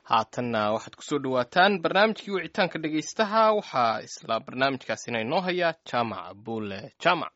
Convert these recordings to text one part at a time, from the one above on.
haatanna waxaad ku soo dhawaataan barnaamijkii wicitaanka dhegaystaha waxaa isla barnaamijkaasina inoo haya jaamac buule jaamac.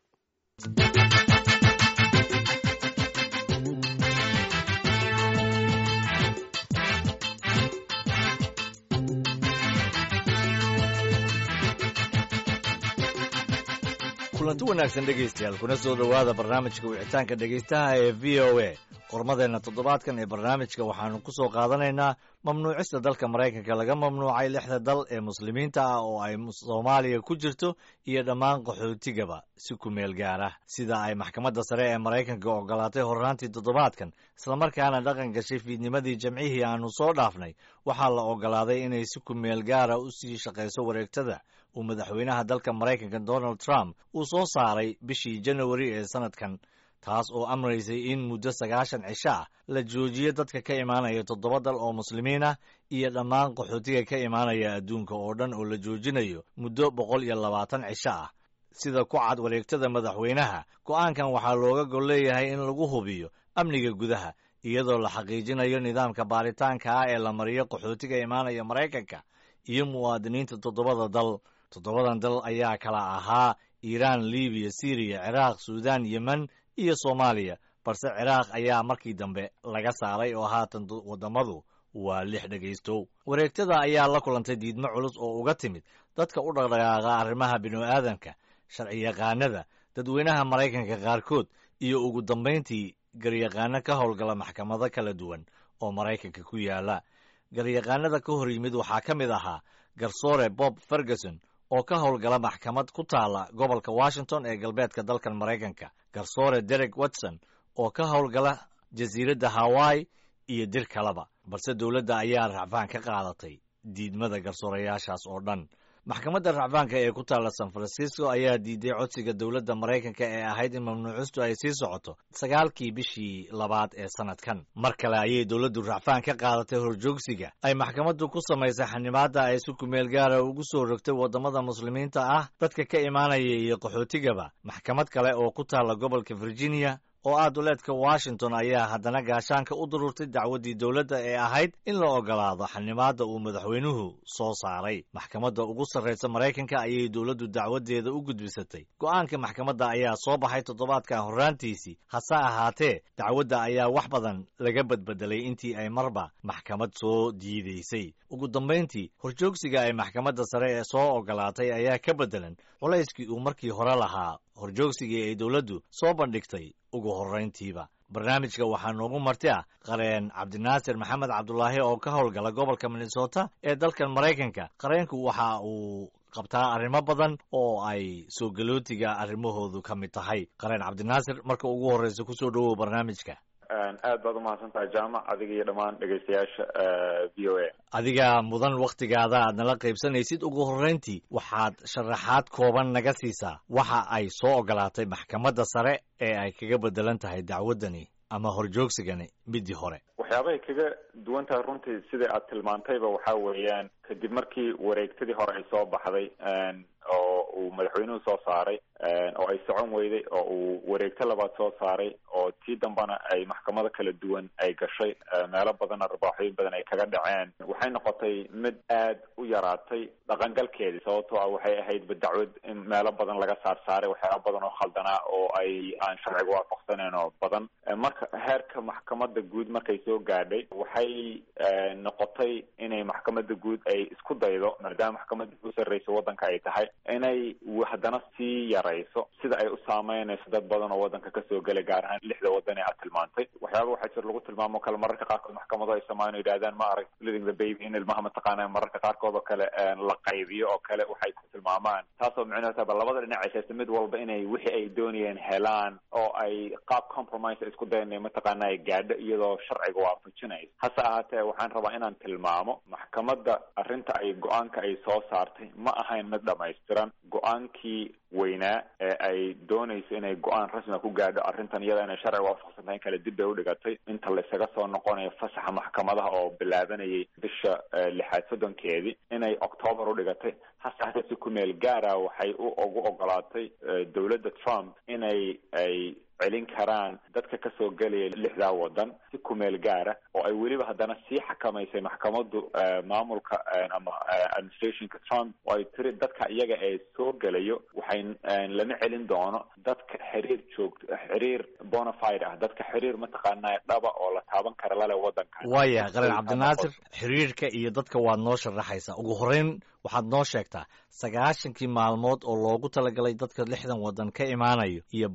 kulanti wanaagsan dhegaystayaal kuna soo dhowaada barnaamijka wicitaanka dhegaystaha ee v o a. qormadeenna toddobaadkan ee barnaamijka waxaannu ku soo qaadanaynaa mamnuucista dalka maraykanka laga mamnuucay 6 dal ee muslimiinta ah oo ay soomaaliya ku jirto iyo dhammaan qaxootigaba si ku meel gaar ah sida ay maxkamadda sare ee maraykanka ogolaatay horraantii toddobaadkan islamarkaana dhaqan gashay fiidnimadii jamcihii aannu soo dhaafnay waxaa la ogolaaday inay si ku meel gaara u sii shaqayso wareegtada uu madaxweynaha dalka maraykanka Donald Trump uu soo saaray bishii January ee sanadkan, taas oo amraysay in muddo 90 cisho ah la joojiyo dadka ka imaanaya 7 dal oo muslimiin ah iyo dhammaan qaxootiga ka imaanaya adduunka oo dhan oo la joojinayo muddo 120 cisho ah. sida ku cad wareegtada madaxweynaha, go'aankan waxaa looga gol leeyahay in lagu hubiyo amniga gudaha iyadoo la xaqiijinayo nidaamka baaritaanka ah ee la mariyo qaxootiga imaanaya Maraykanka iyo muwaadiniinta 7 dal. 7 dal ayaa kala ahaa Iiraan, Liibiya, Siiriya, Ciraaq, Suudaan, Yemen iyo Soomaaliya, balse Ciraaq ayaa markii dambe laga saaray oo haatan waddamadu waa 6 dhegaystow. wareegtada ayaa la kulantay diidmo culus oo uga timid dadka u dhaqdhaqaaqa arrimaha bini'aadamka, sharciyaqaanada, dadweynaha Maraykanka qaarkood iyo ugu dambayntii garyaqaano ka howlgala maxkamado kala duwan oo Maraykanka ku yaala. garyaqaanada ka hor yimid waxaa ka mid ahaa garsoore Bob Ferguson oo ka howlgala maxkamad ku taala gobolka Washington ee galbeedka dalkan Maraykanka, garsoore Derek Watson oo ka howlgala jasiiradda Hawaii iyo dir kaleba, balse dowladda ayaa racfaan ka qaadatay diidmada garsoorayaashaas oo dhan. maxkamadda racfaanka ee ku taala San Francisco ayaa diiday codsiga dowladda Maraykanka ee ahayd in mamnuucistu ay sii socoto 9kii bishii labaad ee sanadkan. mar kale ayay dowladdu racfaan ka qaadatay horjoogsiga ay maxkamaddu ku samaysay xanimaadda ay si ku meel gaara ugu soo rogtay waddamada muslimiinta ah dadka ka imaanaya iyo qaxootigaba. maxkamad kale oo ku taala gobolka Virginia oo ah duleedka Washington ayaa haddana gaashaanka u dururtay dacwaddii dowladda ee ahayd in la ogolaado xanimaadda uu madaxweynuhu soo saaray. maxkamadda ugu sarraysa Maraykanka ayay dowladdu dacwaddeeda u gudbisatay. go'aanka maxkamadda ayaa soo baxay toddobaadkan horraantiisii, hase ahaatee dacwadda ayaa wax badan laga badbedelay intii ay marba maxkamad soo diidaysay. ugu dambayntii horjoogsiga ay maxkamadda sare ee soo ogolaatay ayaa ka beddelan culayskii uu markii hore lahaa horjoogsigii ay dowladdu soo bandhigtay ugu horrayntiiba. barnaamijka waxaa noogu marti ah qareen cabdinaasir maxamed cabdulaahi oo ka howlgala gobolka Minnesota ee dalkan Maraykanka. qareenku waxa uu qabtaa arrimo badan oo ay soo galootiga arrimahoodu ka mid tahay. qareen cabdinaasir, marka ugu horreysa ku soo dhowow barnaamijka. aad baad umahadsantahay jaamac, adiga iyo dhammaan dhegaystayaasha v o a. adiga mudan wakhtigaada aad nala qaybsanaysid. ugu horrayntii waxaad sharaxaad kooban naga siisaa waxa ay soo ogolaatay maxkamadda sare ee ay kaga beddelan tahay dacwaddani ama horjoogsigani midii hore. waxyaabahay kaga duwan tahay runtii sidai aad tilmaantayba waxaa weeyaan kadib markii wareegtadii hore ay soo baxday oo uu madaxweynuhu soo saaray oo ay socon weyday oo uu wareegto labaad soo saaray oo tii dambana ay maxkamado kala duwan ay gashay, meelo badanna rabaaxooyin badan ay kaga dhaceen, waxay noqotay mid aad u yaraatay dhaqangalkeedii. sababtoo ah waxay ahayd dacwad in meelo badan laga saarsaaray waxyaaba badan oo khaldanaa oo aan sharciga waafaqsaneyn oo badan. marka heerka maxkamadda guud markay soo gaadhay waxay noqotay inay maxkamadda guud ay isku daydo, maadaama maxkamadda ugu sarreysa waddanka ay tahay, inay haddana sii yarayso sida ay u saameynayso dad badan oo waddanka kasoo gelay, gaar ahaan 6 waddan ee aad tilmaantay. waxyaaba waxaa jir lagu tilmaamo kale mararka qaarkood maxkamado ay samaan yidhahdaan ma arag living the baby, in ilmaha mataqaana mararka qaarkood oo kale la qaybiyo oo kale waxay ku tilmaamaan, taasoo micnaheedu labada dhinac haysta mid walba inay wixii ay doonayeen helaan oo ay qaab compromise isku dayan mataqaana ay gaadho iyadoo sharciga waafajinaysa. hase ahaatee waxaan rabaa inaan tilmaamo maxkamadda arrinta ay go-aanka ay soo saartay ma ahayn mid dhamaystiran. go-aankii weynaa ee ay doonayso inay go-aan rasmiga ku gaadho arrintan iyada inay sharciga waafaqsan tahay in kale dib bay u dhigatay inta la isaga soo noqonayo fasaxa maxkamadaha oo bilaabanayay bisha 6 soddonkeedii inay October u dhigatay. hase hatee si ku meel gaara waxay ugu ogolaatay dowladda Trump inay celin karaan dadka ka soo gelaya 6 wadan si ku meel gaara oo ay weliba haddana sii xakamaysay maxkamaddu maamulka ama administrationka Trump oo ay tiri dadka iyaga ee soo gelayo waxay lama celin doono dadka xiriir bona fide ah, dadka xiriir mataqaanaa dhaba oo la taaban kara lale wadanka. waaya qaran cabdinaasir, xiriirka iyo dadka waad noo sharaxaysaa. ugu horeyn waxaad noo sheegtaa 90 maalmood oo loogu talagalay dadka 60 wadan ka imaanayo iyo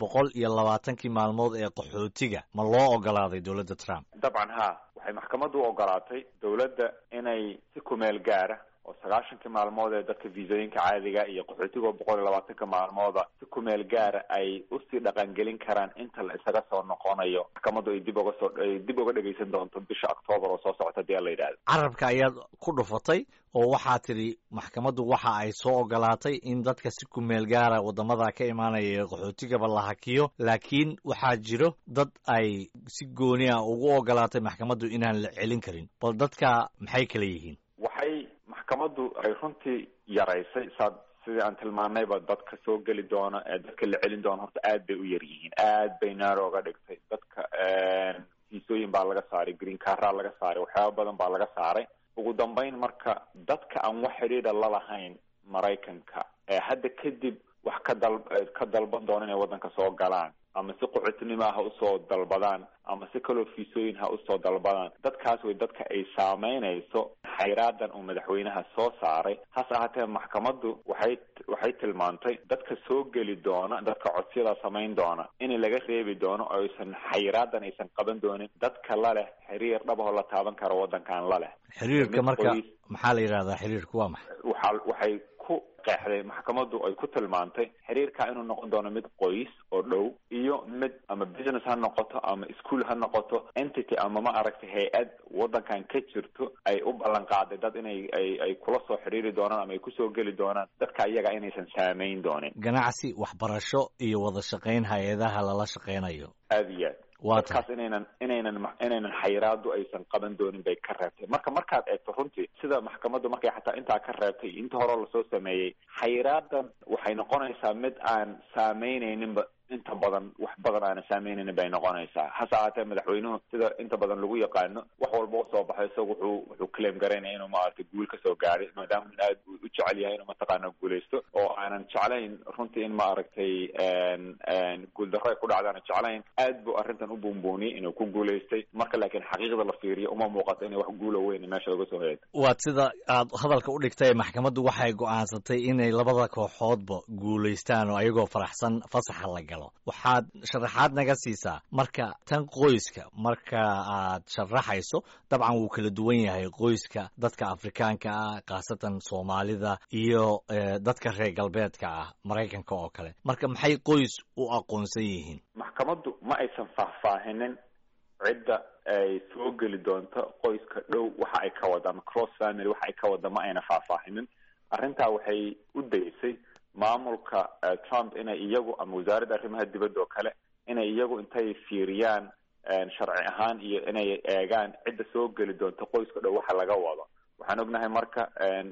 120 maalmood ee qaxootiga ma loo ogolaaday dowladda Trump? dabcan waxay maxkamaddu u ogolaatay dowladda inay si ku meel gaara oo 90 maalmood ee dadka viisooyinka caadiga iyo qaxootiga 120 maalmooda si ku meel gaara ay u sii dhaqangelin karaan inta la isaga soo noqonayo. maxkamaddu ay dib uga dhageysan doonto bisha October oo soo socota hadii la yiraahdo. carabka ayaad ku dhufatay oo waxaa tiri maxkamaddu waxa ay soo ogolaatay in dadka si ku meel gaara wadamada ka imaanaya qaxootigaba la hakiyo, laakiin waxaa jiro dad ay si gooni ah ugu ogolaatay maxkamaddu inaan la celin karin. bal dadka maxay kala yihiin? waxay maxkamaddu ay runtii yaraysay sidii aan tilmaanayba dadka soo geli doona ee dadka la celin doona horta aad bay u yar yihiin, aad bay naaro uga dhigtay. dadka fiisooyin baa laga saaray, green card laga saaray, waxyaaba badan baa laga saaray. ugu dambeyn marka dadka aan wax xidhiidha la lahayn Maraykanka ee hadda kadib wax ka dalban doona inay wadanka soo galaan ama si qaxootinimo ha usoo dalbadaan ama si kaloo fiisooyin ha usoo dalbadaan, dadkaas way dadka ay saameynayso xayraadan uu madaxweynaha soo saaray. hase ahaatee maxkamaddu waxay tilmaantay dadka soo geli doona, dadka codsiyada samayn doona in laga reebi doono oo aysan xayraadan aysan qaban doonin dadka la leh xiriir dhab oo la taaban karo wadankan la leh. xiriirka marka maxaa la yidhahdaa? xiriirku waa maxay? waxay ku qeexday maxkamaddu ay ku tilmaantay xiriirka inuu noqon doono mid qoys oo dhow iyo mid ama business ha noqoto ama school ha noqoto entity ama ma aragtay hay-ad wadankan ka jirto ay u ballan qaaday dad inay ay kula soo xiriiri doonaan ama ay kusoo geli doonaan dadka iyaga inaysan saameyn doonin. ganacsi, waxbarasho iyo wada shaqayn hay-adaha lala shaqaynayo. aad iyo aad dadkaas inaynan xayiraadu aysan qaban doonin bay ka reebtay. markaad eegto runtii sida maxkamaddu markay xataa intaa ka reebtay inta hore lasoo sameeyey, xayiraadan waxay noqonaysaa mid aan saameynayninba inta badan wax badan aana saameynaynin bay noqonaysaa. hase ahaatee madaxweynuhu sida inta badan lagu yaqaano wax walba u soo baxay isaga wuxuu claim garaynaya inuu maaragtay guul ka soo gaaray, maadaama aad u jecel yahay inuu mataqaana guulaysto oo aanan jeclayn runtii in maaragtay guuldarro ay ku dhacdaana jeclayn. aad buu arrintan u buunbuuniyey inuu ku guulaystay, marka laakiin xaqiiqda la fiiriyo uma muuqato inay wax guulo weyn meesha uga soo heeto. waad sida aad hadalka u dhigtay, maxkamaddu waxay go'aansatay inay labada kooxoodba guulaystaan oo ayagoo faraxsan fasaxa la galo. waxaad sharaxaad naga siisaa marka tan qoyska marka aad sharaxayso? dabcan wuu kala duwan yahay qoyska dadka Afrikaanka ah, khaasatan Soomaalida iyo dadka reer galbeedka ah Maraykanka oo kale. marka maxay qoys u aqoonsan yihiin? maxkamaddu ma aysan faahfaahinin cidda ay soo geli doonto qoyska dhow waxa ay ka wada ama cross family waxa ay ka wada ma ayna faahfaahinin. arrintaa waxay u daysay maamulka Trump inay iyagu ama wasaaradda arrimaha dibadda oo kale inay iyagu intay fiiriyaan sharci ahaan iyo inay eegaan cidda soo geli doonto qoyska dhow waxa laga wado. waxaan ognahay marka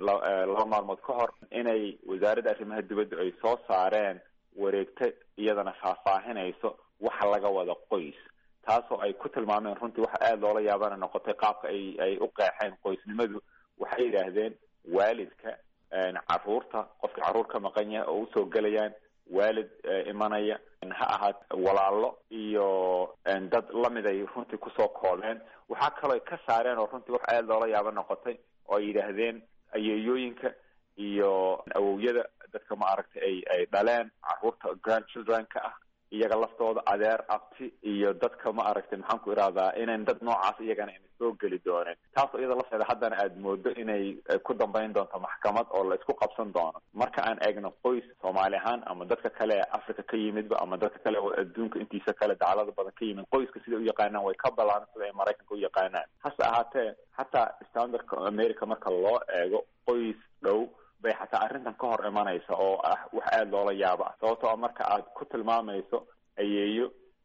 2 maalmood ka hor inay wasaaradda arrimaha dibadda ay soo saareen wareegta iyadana faahfaahinayso waxa laga wado qoys, taasoo ay ku tilmaameen runtii waxa aad loola yaabana noqotay qaabka ay u qeexeen qoysnimadu. waxay yidhaahdeen waalidka, caruurta, qofka caruur ka maqan yahay oo usoo gelayaan, waalid imanaya, ha ahaat walaalo iyo dad lamid ay runtii kusoo koobeen. waxaa kaloo ka saareen oo runtii wax aad loola yaaba noqotay oo ay yidhaahdeen ayeeyooyinka iyo awowyada dadka ma aragtay ay dhaleen caruurta grandchildrenka ah, iyaga laftooda adeer, abti iyo dadka ma aragtay maxaan ku irahdaa inayn dad noocaas iyagana inay soo geli dooneen. taasoo iyada lafteeda haddana aad moodo inay ku dambayn doonto maxkamad oo la isku qabsan doono. marka aan eegno qoys Soomaali ahaan ama dadka kale ee Africa ka yimidba ama dadka kale oo adduunka intiisa kale dacalada badan ka yimid, qoyska sida u yaqaanaan way ka balaaran sida ay Maraykanka u yaqaanaan. hase ahaatee xataa standardka America marka loo eego qoys dhow bay xataa arrintan ka hor imanaysa oo ah wax aad loola yaaba. sababtoo marka aad ku tilmaamayso ayeeyo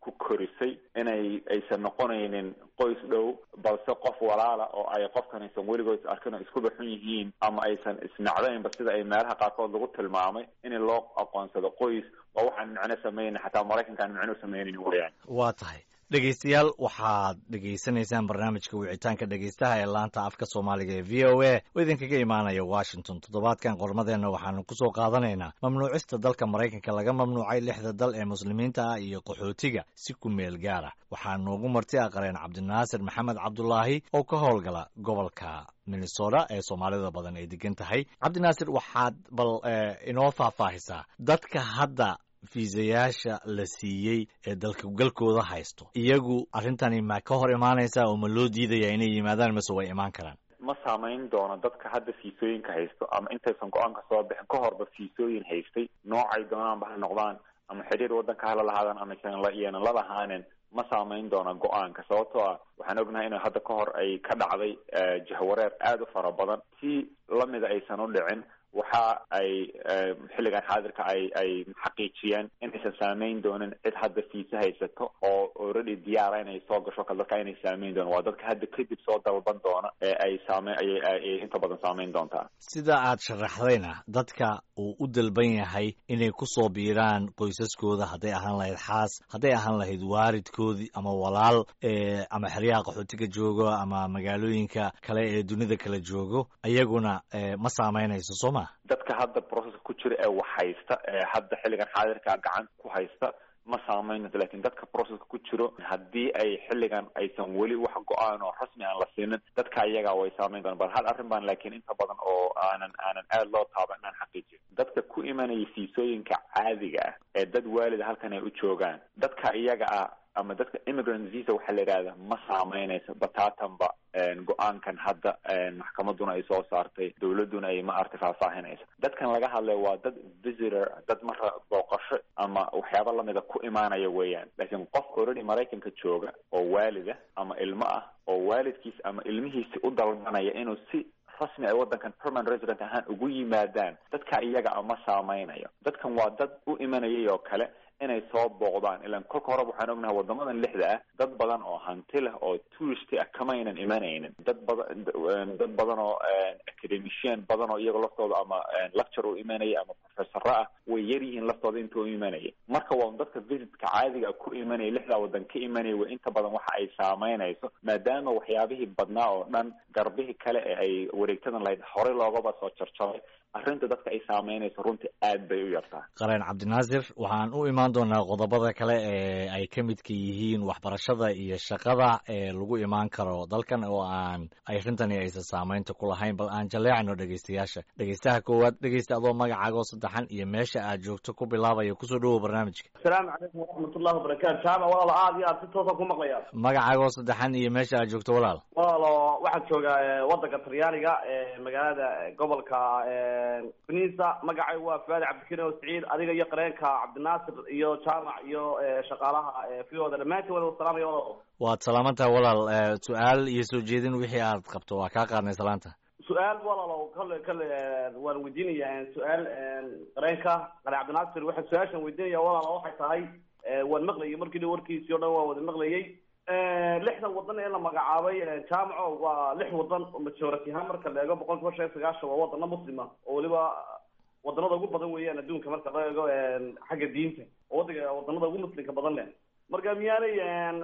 ku korisay aysan noqonaynin qoys dhow balse qof walaala oo ay qofkan aysan weligood is arkin oo iskuba xun yihiin ama aysan isnacdaynba sida ay meelaha qaarkood lagu tilmaamay in loo aqoonsado qoys oo waxaan micno samaynin xataa maraykanka aan micno samaynin weyaan. waa tahay dhegeystayaal waxaad dhegaysanaysaan barnaamijka wicitaanka dhegeystaha ee laanta afka soomaaliga ee v o a oo idinkaga imaanaya washington. toddobaadkan qormadeenna waxaanu kusoo qaadanaynaa mamnuucista dalka maraykanka laga mamnuucay 6 dal ee muslimiinta ah iyo qaxootiga si ku meel gaara. waxaa noogu marti aqreen cabdinaasir maxamed cabdulaahi oo ka howlgala gobolka minnesota ee soomaalida badan ay degan tahay. cabdinaasir, waxaad bal inoo faahfaahisaa dadka hadda fiisayaasha la siiyey ee dalka galkooda haysto, iyagu arrintani ma ka hor imaanaysaa oo ma loo diidaya inay yimaadaan mase way imaan karaan? ma saamayn doono dadka hadda fiisooyinka haysto ama intaysan go-aanka soo bixin ka horba fiisooyin haystay noocay doonaanba ha noqdaan ama xiriir waddanka hala lahaadaan ama iyanan la lahaanin ma saamayn doona go-aanka. sababtoo ah waxaan ognahay in hadda ka hor ay ka dhacday jahwareer aada u fara badan si lamida aysan u dhicin. waxa ay xilligan xaadirka ay xaqiijiyeen inaysan saamayn doonin cid hadda fiisa haysato oo already diyaara inay soo gasho kale dadka inay saamayn doonin. waa dadka hadda kadib soo dalban doona ee ay inta badan saamayn doontaa. sida aad sharaxdayna dadka uu u dalban yahay inay ku soo biiraan qoysaskooda, hadday ahaan lahayd xaas, hadday ahaan lahayd waalidkoodii ama walaal ama xeryaha qaxootiga joogo ama magaalooyinka kale ee dunida kala joogo, ayaguna ma saamaynayso soo ma? dadka hadda processka ku jira ee wax haysta ee hadda xilligan xaadirka gacan ku haysta ma saamaynayso. lakin dadka processka ku jiro haddii ay xilligan aysan weli wax go-aan oo rasmi aan la siinin dadka iyaga way saamayn doonaan. bal hal arrin baan laakiin inta badan oo aanan aada loo taaban inaan xaqiijiyo. dadka ku imanaya fiisooyinka caadiga ah ee dad waalida halkan ay u joogaan, dadka iyaga ah ama dadka immigrant visa waxaa la yidhahda ma saamaynayso bataatanba go-aankan hadda maxkamaduna ay soo saartay, dawladuna ay ma arti faahfaahinayso. dadkan laga hadlay waa dad visitor, dad marra booqasho ama waxyaaba lamida ku imaanaya weeyaan. laakiin qof already maraykanka jooga oo waalida ama ilmo ah oo waalidkiis ama ilmihiisi u dalbanaya inuu si rasmi ay waddankan permanent resident ahaan ugu yimaadaan, dadka iyaga ma saamaynayo. dadkan waa dad u imanayay oo kale inay soo booqdaan. ilaan kolka horeba waxaan ognahay wadamadan 6 ah dad badan oo hanti leh oo tourist ah kama aynan imanaynin. dad badan oo academician badan oo iyaga laftooda ama lecture u imanaya ama professor ah way yar yihiin laftooda inta u imanaya. marka waa dadka visitka caadiga ku imanaya 6 waddan ka imanaya way inta badan waxa ay saamaynayso, maadaama waxyaabihii badnaa oo dhan garbihii kale ee ay wareegtadan lahayd horey loogaba soo jarjaray. arrinta dadka ay saamaynayso runtii aad bay u yartaa. qareen cabdinaasir, waxaan u imaan doonaa qodobada kale ee ay ka midka yihiin waxbarashada iyo shaqada ee lagu imaan karo dalkan oo ay arrintani aysan saamaynta ku lahayn. bal aan jaleecno dhegeystayaasha. dhegeystaha koowaad, dhegeysta adoo magacaago saddexan iyo meesha aad joogto ku bilaabaya kusoo dhawow barnaamijka. asalaamu calaykum waraxmatullahi wabarakaatu. jaamac walaalo aad iyo aad si toosa ku maqlaya. magacaago saddexan iyo meesha aad joogto walaal. walaalo waxaad joogaa waddanka talyaaniga magaalada gobolka Finisa. magacay waa Faadi Cabdikariim oo Saciid. adiga iyo qareenka Cabdinaasir iyo jaamac iyo shaqaalaha fiyoda dhammaantiin wada salaamaya walaalo. waad salaamantaha walaal. su-aal iyo soo jeedin wixii aad qabto waa kaa qaadnay salaanta. su-aal walaalo kale waan weydiinaya su-aal qareenka Cabdinaasir. waxaan su-aashan weydiinaya walaalo waxay tahay waan maqlayay markii dhow warkiisii oo dhan waan wada maqlayay. 6 waddan ee la magacaabay jaamaco waa 6 waddan oo majority ahaan marka la eego 99% waa wadano muslima oo waliba wadanada ugu badan weeyaan adduunka marka la eego xagga diinta oo wadanada ugu muslimka badan leh. marka miyaanay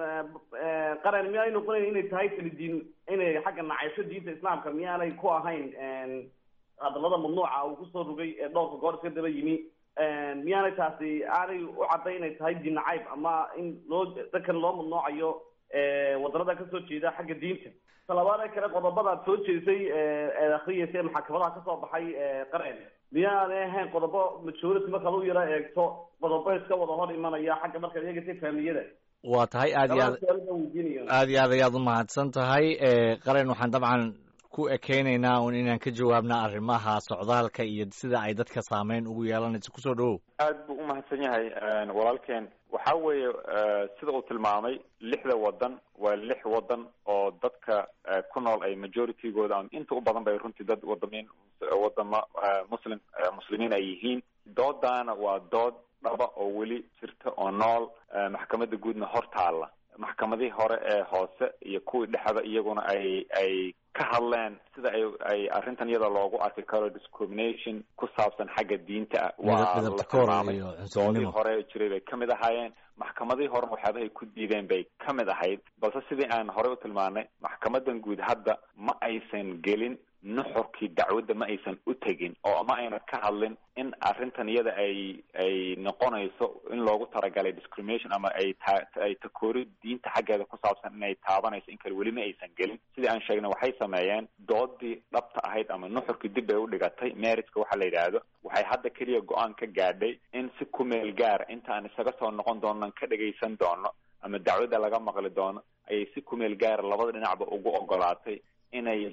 qaran miyaanay noqonayn inay tahay kalidiin inay xagga nacaysho diinta islaamka miyaanay ku ahayn hadallada mamnuuca uu kusoo rogay ee dhowrka goor iska daba yimi miyaanay taasi aanay u cadday inay tahay diin nacayb ama in dadkan loo mamnuucayo wadanada kasoo jeeda xagga diinta. talabaad kale qodobada aad soo jeedisay akhriyaysa maxkamadaha kasoo baxay qaran miyaanay ahayn qodobo majority marka lagu yara eegto qodobo iska wada hor imanaya xagga marka eegaysa faamiliyada. waa tahay aad iyo aad ayaad u mahadsan tahay. qaran waxaan dabcan ku ekeynaynaa un inaan ka jawaabna arrimaha socdaalka iyo sida ay dadka saameyn ugu yeelanayso. kusoo dhawow. aad buu u mahadsan yahay walaalkeen. waxa weeye sida uu tilmaamay 6 waddan waa 6 waddan oo dadka ku nool ay majority-gooda ama inta u badan bay runtii dad wadama muslimiin ay yihiin. doodaana waa dood dhaba oo weli jirta oo nool. maxkamadda guudna hor taalla. maxkamadihii hore ee hoose iyo kuwii dhexda iyaguna ay ka hadleen sida ay arrintan iyada loogu arki karo discrimination ku saabsan xagga diinta ah. waa la tilmaamay doodii hore jiray bay ka mid ahaayeen. maxkamadihii horena waxyaabahay ku diideen bay ka mid ahayd, balse sidii aan horey u tilmaanay maxkamadan guud hadda ma aysan gelin nuxurkii dacwadda, ma aysan u tegin oo ma ayna ka hadlin in arrintan iyada ay noqonayso in loogu talagalay discrimination ama ay takoori diinta xaggeeda ku saabsan inay taabanayso in kale weli ma aysan gelin. sidii aan sheegnay waxay sameeyeen doodii dhabta ahayd ama nuxurkii dib bay u dhigatay. meritska waxa la yidhaahdo waxay hadda keliya go-aan ka gaadhay in si ku meel gaara inta aan isaga soo noqon doonan ka dhagaysan doono ama dacwadda laga maqli doono ayay si ku meel gaara labada dhinacba ugu ogolaatay inay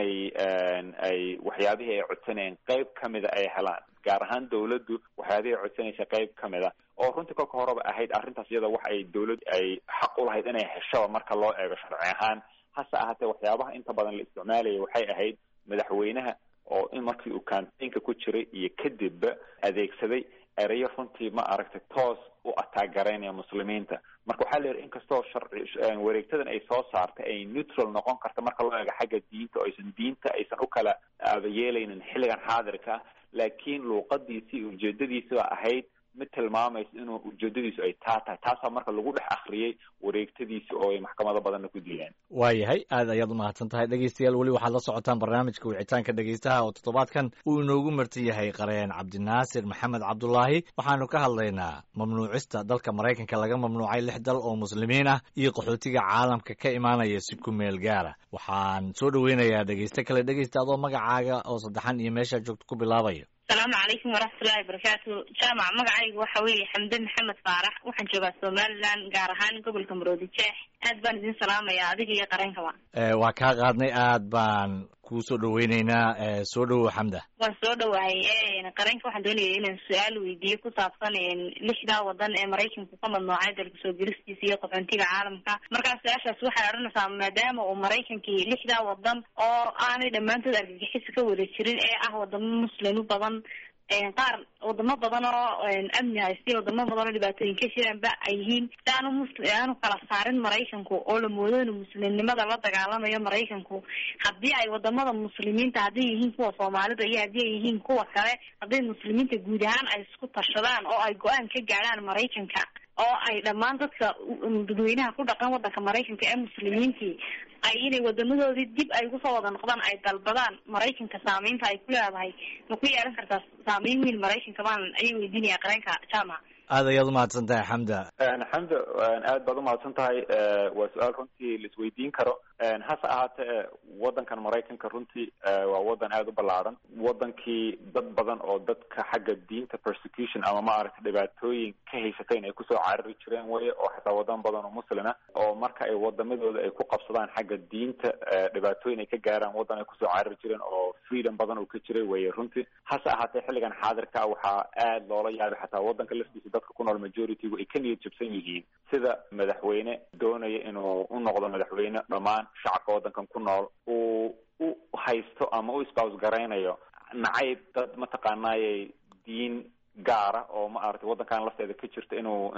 ay waxyaabihii ay codsanayeen qayb ka mida ay helaan. gaar ahaan dawladdu waxyaabihii ay codsanaysa qayb ka mid a oo runtii kolka horeba ahayd arrintaas iyada wax ay dawladdu ay xaq u lahayd inay heshaba marka loo eego sharci ahaan. hase ahaatee waxyaabaha inta badan la isticmaalayay waxay ahayd madaxweynaha oo in markii uu campaignka ku jiray iyo kadibba adeegsaday erayo runtii ma aragtay toos u ataagaraynaya muslimiinta. marka waxaa la yidhi inkastoo wareegtadan ay soo saartay ay neutral noqon karta marka loo eego xagga diinta oo aysan u kala aabayeelaynin xilligan xaadirka ah, laakiin luuqadiisii ujeedadiisiba ahayd mid tilmaamaysa inuu ujeedadiisu ay taa tahay. taasaa marka lagu dhex akriyay wareegtadiisi oo ay maxkamado badanna ku diideen. waayahay, aad ayaad umahadsan tahay dhegeystayaal. weli waxaad la socotaan barnaamijka wicitaanka dhegeystaha oo toddobaadkan uu inoogu marti yahay qareen cabdinaasir maxamed cabdulaahi. waxaanu ka hadlaynaa mamnuucista dalka maraykanka laga mamnuucay 6 dal oo muslimiin ah iyo qaxootiga caalamka ka imaanaya si ku meel gaara. waxaan soo dhaweynayaa dhegeyste kale. dhegeysta adoo magacaaga oo saddexan iyo meeshaa joogto ku bilaabaya. asalaamu calaykum waraxmatullahi wabarakaatu. jaamac, magacaygu waxa weeye xamde maxamed faarax. waxaan joogaa somaliland, gaar ahaan gobolka maroodijeex. aad baan idin salaamayaa adiga iyo qareenkaba. waa kaa qaadnay, aad baan kuu soo dhaweyneynaa. soo dhawow xamda. waan soo dhawahay. qareenka waxaan doonaya inaan su-aal weydiiyo ku saabsan 6 wadan ee maraykanku ka mamnuucay dalka soo gelistiisa iyo qaxoontiga caalamka. markaa su-aashaas waxay odhanaysaa maadaama uu maraykankii 6 wadan oo aanay dhammaantood argagixisa ka wada jirin ee ah wadamo muslim u badan, qaar wadamo badan oo amni haysta, wadamo badan oo dhibaatooyin ka jiraanba ay yihiin, si aanu kala saarin maraykanku oo la moodo inuu muslimnimada la dagaalamayo maraykanku. haddii ay wadamada muslimiinta hadday yihiin kuwa soomaalida iyo haddii ay yihiin kuwa kale, hadday muslimiinta guud ahaan ay isku tashadaan oo ay go-aan ka gaadhaan maraykanka oo ay dhammaan dadka dadweynaha ku dhaqan wadanka maraykanka ee muslimiintii ay inay wadamadoodii dib ay ugu soo wada noqdaan ay dalbadaan, maraykanka saamaynta ay ku leedahay ma ku yeelan kartaa saamayn weyn maraykanka? baan ayay weydiinaya qareenka jaamac. aad ayaad umahadsan tahay xamda. xamda, aad baad umahadsan tahay. waa su-aal runtii la isweydiin karo. hase ahaatee wadankan maraykanka runtii waa wadan aada u ballaaran. wadankii dad badan oo dadka xagga diinta persecution ama maaragtay dhibaatooyin ka haysatayn ay kusoo carari jireen weye, oo xataa wadan badan oo muslima oo marka ay wadamadooda ay ku qabsadaan xagga diinta dhibaatooyin ay ka gaaraan wadan ay kusoo carari jireen oo freedom badan uu ka jiray weye runtii. hase ahaatee xilligan xaadirka waxaa aada loola yaabay xataa wadanka laftiisa dadka ku nool majoritygu ay ka niyad jabsan yihiin sida madaxweyne doonaya inuu u noqdo madaxweyne dhammaan shacabka wadankan ku nool uu u haysto ama u isbaws garaynayo nacayb dad mataqaanaayay diin gaara oo maaragtay wadankan lafteeda ka jirta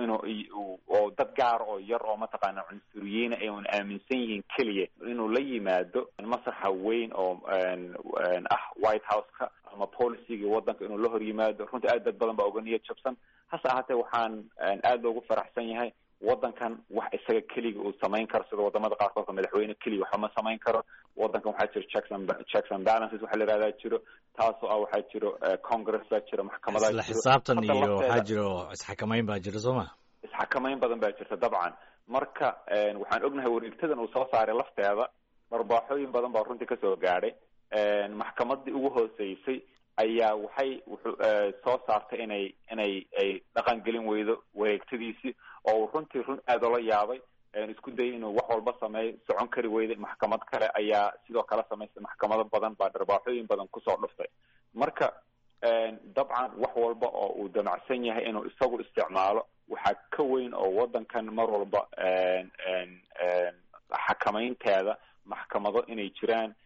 oo dad gaara oo yar oo mataqaana cunsuriyiina ay un aaminsan yihiin keliya inuu la yimaado masraxa weyn oo ah white house-ka ama policyga wadanka inuu la hor yimaado. runtii aad dad badan baa uga niyad jabsan. hase ahaatee waxaan aada loogu faraxsan yahay wadankan wax isaga keliga uu samayn karo sida wadamada qaarkood madaxweyne keliya waxba ma samayn karo. wadankan waxaa jiro checks and balances waxa la yihahdaa jiro, taasoo ah waxaa jiro congress baa jiro, maxkamadaha jiro, isla xisaabtan iyo waxaa jiro isxakamayn baa jira, soo ma? isxakamayn badan baa jirta dabcan. marka waxaan ognahay wareegtadan uu soo saaray lafteeda barbaaxooyin badan baa runtii kasoo gaadhay. maxkamadii ugu hooseysay ayaa wuxuu soo saartay inay dhaqan gelin weydo wareegtadiisii oo runtii aada ola yaabay, isku dayay inuu wax walba sameeyo, socon kari weyday. maxkamad kale ayaa sidoo kale samaystay, maxkamado badan baa dharbaaxooyin badan kusoo dhuftay. marka dabcan wax walba oo uu damacsan yahay inuu isagu isticmaalo waxaa ka weyn oo wadankan mar walba xakamaynteeda maxkamado inay jiraan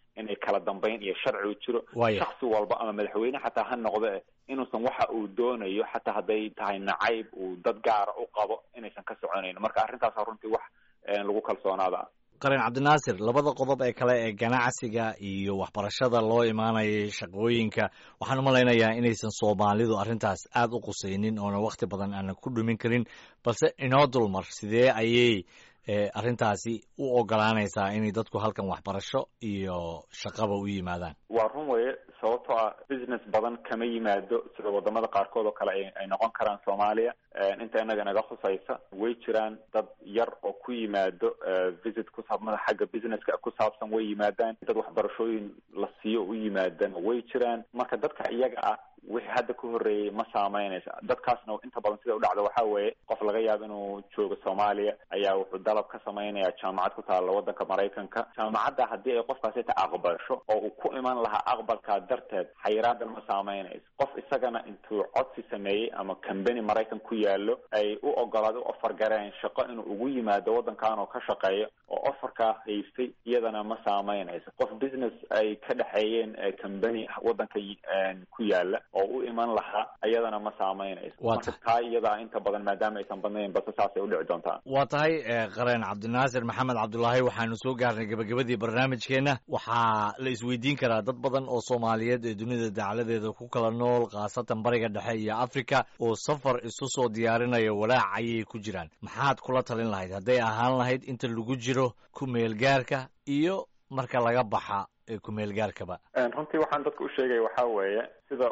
inay kala dambeyn iyo sharci u jiro shaksi walba ama madaxweyne xataa ha noqde inuusan waxa uu doonayo xataa hadday tahay nacayb uu dad gaara u qabo inaysan ka soconayn marka arrintaas runtii wax lagu kalsoonaada. Qareen Cabdinaasir, labada qodob ee kale ee ganacsiga iyo waxbarashada loo imaanayay shaqooyinka waxaan u malaynayaa inaysan Soomaalidu arrintaas aad u qusaynin oona waqti badan aan ku dhumin karin balse inoo dulmar sidee ayay arrintaasi u ogolaanaysaa inay dadku halkan waxbarasho iyo shaqaba u yimaadaan? Waa run weeye sababtoo ah business badan kama yimaado sida wadamada qaarkood oo kale ay noqon karaan Soomaaliya inta inaga naga khusaysa way jiraan dad yar oo ku yimaado visit ku saabsan xagga businesska ku saabsan way yimaadaan dad waxbarashooyin la siiyo u yimaadaan way jiraan marka dadka iyaga ah wixii hadda ku horeeyay ma saameynaysa dadkaasna inta badan sida u dhacdo waxa weeye qof laga yaabo inuu joogo Soomaaliya ayaa wuxuu dalab ka sameynaya jaamacad ku taala wadanka Mareykanka jaamacadda haddii ay qofkaasi ta aqbasho oo uu ku iman lahaa aqbalka darteed xayiraadda ma saameynayso qof isagana intuu codsi sameeyay ama company Mareykan ku yaalo ay u ogolaado offer gareen shaqo inuu ugu yimaado wadankan oo ka shaqeeyo oo offerka haystay iyadana ma saameynayso qof business ay ka dhaxeeyeen company wadanka ku yaala oo u iman lahaa iyadana ma saameynayso marka taa iyada inta badan maadaama aysan badnayn bas saasay u dhici doontaa. Waa tahay Qareen Cabdinaasir Maxamed Cabdullaahi waxaanu soo gaarnay gabagabadii barnaamijkeena waxaa la isweydiin karaa dad badan oo Soomaaliyeed ee dunida dacaladeeda ku kala nool khaasatan bariga dhexe iyo Afrika oo safar isu soo diyaarinaya walaac ayay ku jiraan maxaad kula talin lahayd hadday ahaan lahayd inta lagu jiro ku meelgaarka iyo marka laga baxa ku meelgaarkaba? Runtii waxaan dadka u sheegay waxa weeye sida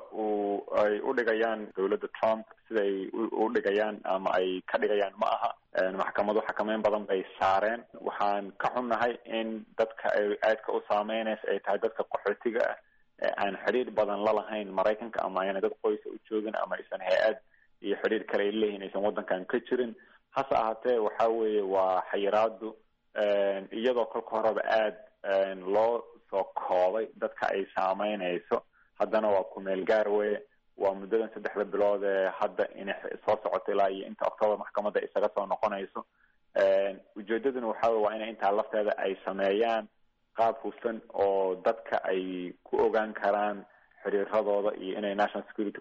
ay u dhigayaan dawladda Trump sida ay u dhigayaan ama ay ka dhigayaan ma aha maxkamadu xakameyn badan bay saareen waxaan ka xunnahay in dadka ay aadka u saameynaysa ay tahay dadka qaxootiga ah ee aan xiriir badan la lahayn Mareykanka ama ayna dad qoysa u joogin ama aysan hay-ad iyo xiriir kale ay leeyihiin aysan wadankan ka jirin hase ahaatee waxa weeye waa xayiraadu iyadoo kolka horeba aad loo soo koobay dadka ay saameynayso haddana waa ku meel gaar weye waa muddadan 3 bilood ee hadda inay soo socoto ilaa iyo inta October maxkamadda isaga soo noqonayso ujeedaduna waxa weeye waa inay intaa lafteeda ay sameeyaan qaab hufan oo dadka ay ku ogaan karaan xiriiradooda iyo inay national security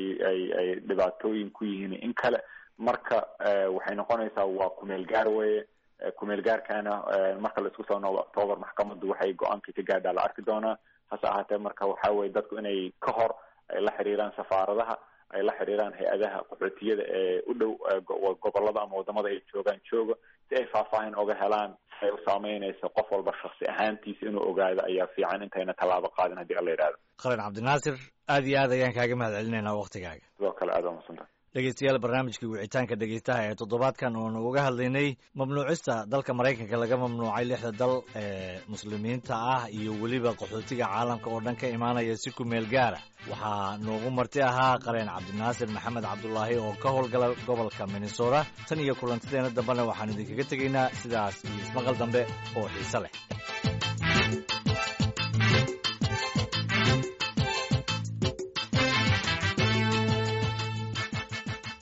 ay dhibaatooyin ku yihiin in kale marka waxay noqonaysaa waa ku meel gaar weye kumeel gaarkaana marka la isku soo noobo October maxkamaddu waxay go'aankii ka gaadhaa la arki doonaa hase ahaatee marka waxa weeye dadku inay ka hor ay la xiriiraan safaaradaha ay la xiriiraan hay-adaha qaxootiyada ee u dhow gobolada ama wadamada ay joogaan jooga si ay faahfaahin oga helaan si ay u saameynayso qof walba shaksi ahaantiisa inuu ogaado ayaa fiican intayna tallaabo qaadin haddii alla yidhaahdo. Qareen Cabdinaasir aad iyo aad ayaan kaaga mahad celinaynaa waqtigaaga. Sidoo kale aad umahadsantah. dhegeystayaal barnaamijkii wicitaanka dhegeystaha ee toddobaadkan oonu uga hadlaynay mamnuucista dalka Mareykanka laga mamnuucay 6 dal ee muslimiinta ah iyo weliba qaxootiga caalamka oo dhan ka imaanaya si ku meel gaara waxaa noogu marti ahaa Qareen Cabdinaasir Maxamed Cabdullaahi oo ka howlgala gobolka Minnesota tan iyo kulantideena dambena waxaan idinkaga tegaynaa sidaas iyo ismaqal dambe oo xiiso leh.